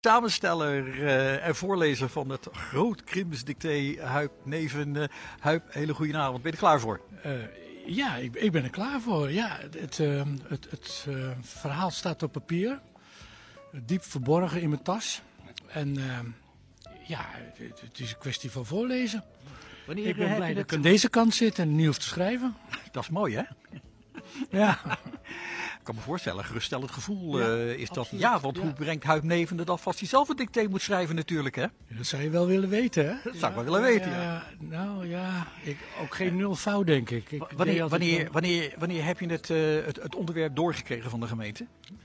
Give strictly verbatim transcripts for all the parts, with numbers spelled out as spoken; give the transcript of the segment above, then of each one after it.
Samensteller uh, en voorlezer van het Groot Krimsdicté, Huib Neven. Uh, Huib, hele goede avond. Ben je er klaar voor? Uh, ja, ik, ik ben er klaar voor. Ja, het uh, het, het uh, verhaal staat op papier. Diep verborgen in mijn tas. En uh, ja, het, het is een kwestie van voorlezen. Wanneer ik ben blij dat ik aan deze kant zit en niet hoef te schrijven. Dat is mooi, hè? Ja. Ik kan me voorstellen, geruststellend gevoel ja, uh, is dat. Ja, want ja. Hoe brengt Huib Neven het af als hij zelf een dicté moet schrijven natuurlijk, hè? Dat zou je wel willen weten, hè? Dat zou ik wel willen weten, ja. ja. Nou ja, ik, ook geen nul fout, denk ik. ik wanneer, wanneer, wel... wanneer, wanneer heb je het, uh, het, het onderwerp doorgekregen van de gemeente?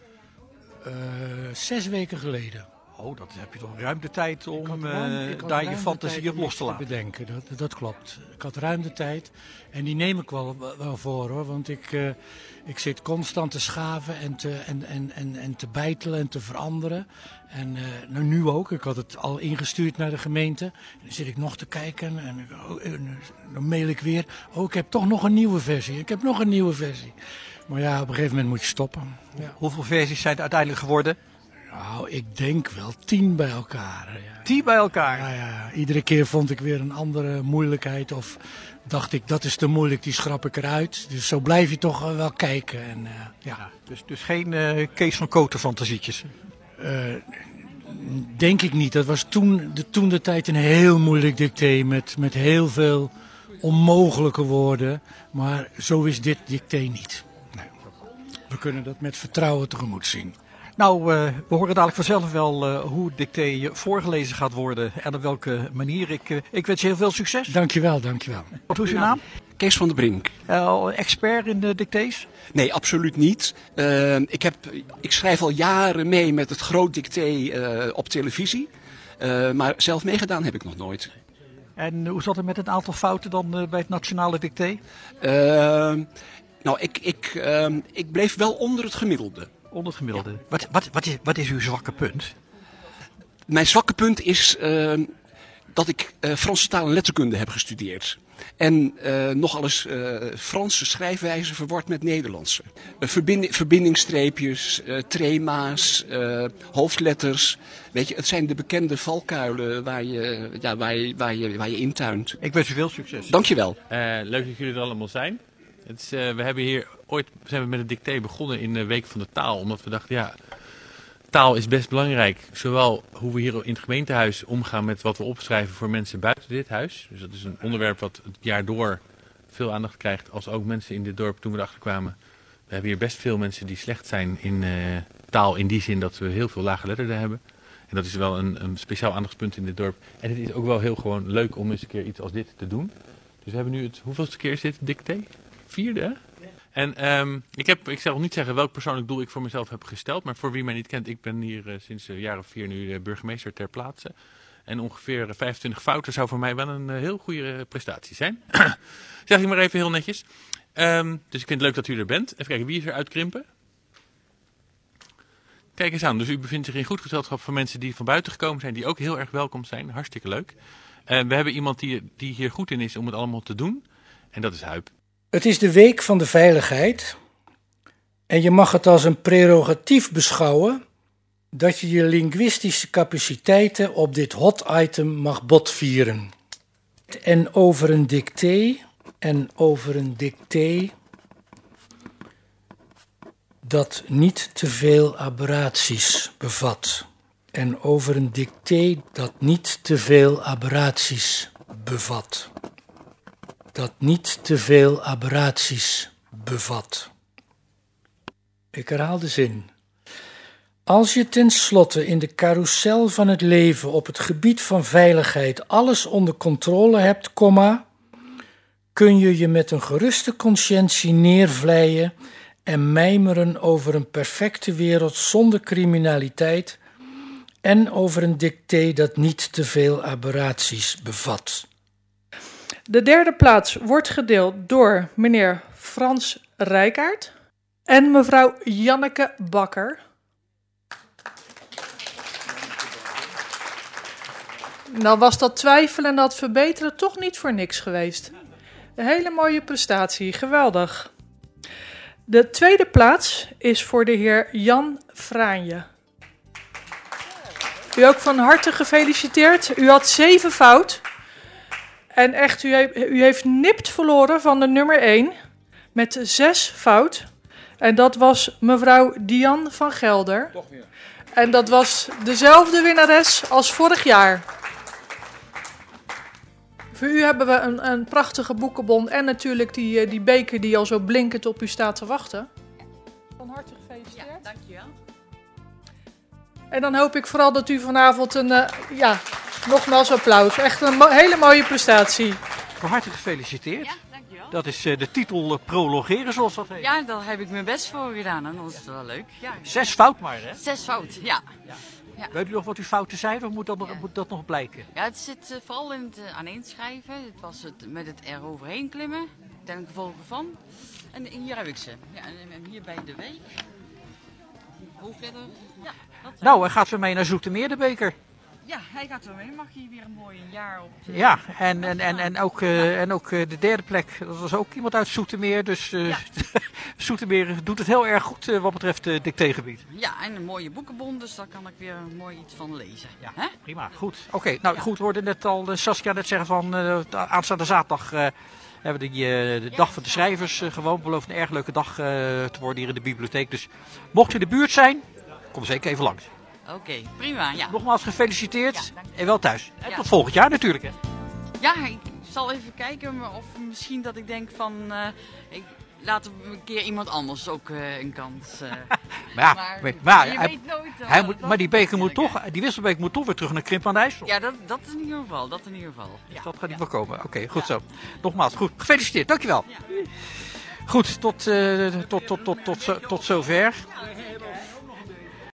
Uh, zes weken geleden. Oh, dat heb je toch ruim de tijd om ruim, uh, daar je fantasie op los te laten. Bedenken, dat, dat klopt. Ik had ruim de tijd en die neem ik wel, wel voor hoor. Want ik, uh, ik zit constant te schaven en te, en, en, en, en te bijtelen en te veranderen. En uh, nou, nu ook. Ik had het al ingestuurd naar de gemeente. En dan zit ik nog te kijken en, oh, en dan mail ik weer. Oh, ik heb toch nog een nieuwe versie. Ik heb nog een nieuwe versie. Maar ja, op een gegeven moment moet je stoppen. Ja. Hoeveel versies zijn er uiteindelijk geworden? Nou, ik denk wel tien bij elkaar. Ja. Tien bij elkaar? Ja, ja, iedere keer vond ik weer een andere moeilijkheid. Of dacht ik, dat is te moeilijk, die schrap ik eruit. Dus zo blijf je toch wel kijken. En, uh, ja. Ja, dus, dus geen uh, Kees van Koten fantasietjes? Uh, denk ik niet. Dat was toen de, toen de tijd een heel moeilijk dicté met, met heel veel onmogelijke woorden. Maar zo is dit dicté niet. Nee. We kunnen dat met vertrouwen tegemoet zien. Nou, uh, we horen dadelijk vanzelf wel uh, hoe het dicté voorgelezen gaat worden en op welke manier. Ik, uh, ik wens je heel veel succes. Dankjewel, dankjewel. Wat is uw naam? Kees van der Brink. Uh, expert in de dictés? Nee, absoluut niet. Uh, ik, heb, ik schrijf al jaren mee met het Groot Dicté uh, op televisie. Uh, maar zelf meegedaan heb ik nog nooit. En hoe zat het met een aantal fouten dan uh, bij het Nationale Dicté? Uh, nou, ik, ik, uh, ik bleef wel onder het gemiddelde. Onder het gemiddelde. Ja. Wat, wat, wat, is, wat is uw zwakke punt? Mijn zwakke punt is uh, dat ik uh, Franse taal en letterkunde heb gestudeerd. En uh, nogal eens uh, Franse schrijfwijze verward met Nederlandse. Uh, verbind, verbindingsstreepjes, uh, trema's, uh, hoofdletters. Weet je, het zijn de bekende valkuilen waar je, ja, waar je, waar je, waar je intuint. Ik wens u veel succes. Dankjewel. Uh, leuk dat jullie er allemaal zijn. Het is, uh, we hebben hier ooit zijn we met het dicté begonnen in de Week van de Taal. Omdat we dachten, ja, taal is best belangrijk. Zowel hoe we hier in het gemeentehuis omgaan met wat we opschrijven voor mensen buiten dit huis. Dus dat is een onderwerp wat het jaar door veel aandacht krijgt. Als ook mensen in dit dorp toen we erachter kwamen. We hebben hier best veel mensen die slecht zijn in uh, taal. In die zin dat we heel veel laaggeletterden hebben. En dat is wel een, een speciaal aandachtspunt in dit dorp. En het is ook wel heel gewoon leuk om eens een keer iets als dit te doen. Dus we hebben nu het, hoeveelste keer is dit dicté? Vierde, hè? En um, ik, heb, ik zal niet zeggen welk persoonlijk doel ik voor mezelf heb gesteld. Maar voor wie mij niet kent, ik ben hier uh, sinds een jaar of vier nu uh, burgemeester ter plaatse. En ongeveer vijfentwintig fouten zou voor mij wel een uh, heel goede uh, prestatie zijn. Zeg ik maar even heel netjes. Um, dus ik vind het leuk dat u er bent. Even kijken, wie is er uit Krimpen? Kijk eens aan, dus u bevindt zich in goed gezelschap van mensen die van buiten gekomen zijn. Die ook heel erg welkom zijn. Hartstikke leuk. Uh, we hebben iemand die, die hier goed in is om het allemaal te doen. En dat is Huib. Het is de Week van de Veiligheid en je mag het als een prerogatief beschouwen dat je je linguïstische capaciteiten op dit hot item mag botvieren. En over een dicté, en over een dicté dat niet te veel aberraties bevat. En over een dicté dat niet te veel aberraties bevat. Dat niet te veel aberraties bevat. Ik herhaal de zin. Als je tenslotte in de carousel van het leven op het gebied van veiligheid alles onder controle hebt, komma, kun je je met een geruste consciëntie neervleien en mijmeren over een perfecte wereld zonder criminaliteit en over een dicté dat niet te veel aberraties bevat. De derde plaats wordt gedeeld door meneer Frans Rijkaard en mevrouw Janneke Bakker. Nou was dat twijfelen en dat verbeteren toch niet voor niks geweest. Een hele mooie prestatie, geweldig. De tweede plaats is voor de heer Jan Fraanje. U ook van harte gefeliciteerd. U had zeven fout. En echt, u, he- u heeft nipt verloren van de nummer één. Met zes fout. En dat was mevrouw Diane van Gelder. Toch weer. En dat was dezelfde winnares als vorig jaar. Voor u hebben we een, een prachtige boekenbon en natuurlijk die, eh, die beker die al zo blinkend op u staat te wachten. Van harte gefeliciteerd. Ja, dankjewel. En dan hoop ik vooral dat u vanavond een, eh, ja, nogmaals applaus. Echt een mo- hele mooie prestatie. Van harte gefeliciteerd. Ja, dankjewel. Dat is eh, de titel eh, prolongeren, zoals dat heet. Ja, daar heb ik mijn best voor gedaan en dat is wel leuk. Ja. Zes fout maar, hè? Zes fout, ja. Weet u nog wat uw fouten zijn, of moet dat nog, Ja. moet dat nog blijken? Ja, het zit eh, vooral in het uh, aaneenschrijven. Het was het met het er overheen klimmen, ten gevolge van. En hier heb ik ze. Ja, en, en hier bij de week. Hoofdletter. Ja, dat zijn- Nou, hij gaat weer mee naar Zoetermeer, de beker. Ja, hij gaat er mee. Mag hier weer een mooi jaar op. de- Ja, en, en, en, en ook, eh, en ook eh, de derde plek, dat was ook iemand uit Zoetermeer. Dus eh Ja. Zoetermeer doet het heel erg goed eh, wat betreft het dictégebied. Ja, en een mooie boekenbon, dus daar kan ik weer mooi iets van lezen. Ja, Hè? prima. Goed. Oké, nou Ja. goed, we hoorden net al uh, Saskia net zeggen van eh, de aanstaande zaterdag eh, hebben we die, eh, de dag van de schrijvers uh, gewoon. Belooft een erg leuke dag uh, te worden hier in de bibliotheek. Dus mocht u in de buurt zijn, kom zeker even langs. Oké, prima. Ja. Nogmaals gefeliciteerd Ja, dank u. en wel thuis. En Ja. tot volgend jaar natuurlijk. Hè. Ja, ik zal even kijken maar of misschien dat ik denk van, uh, ik, laten we een keer iemand anders ook uh, een kans. Uh, Maar ja, maar maar, maar je hij- weet nooit. uh, hij moet, wat maar die beker moet natuurlijk, toch, die wisselbeker moet toch weer terug naar Krimp aan de IJssel. hè. Ja, dat, dat in ieder geval. Dat in ieder geval. Ja. Dus dat gaat niet meer komen. Oké, goed zo. Nogmaals, goed. Gefeliciteerd, dankjewel. Goed, tot, eh, tot, tot, tot, tot, zo- tot zover.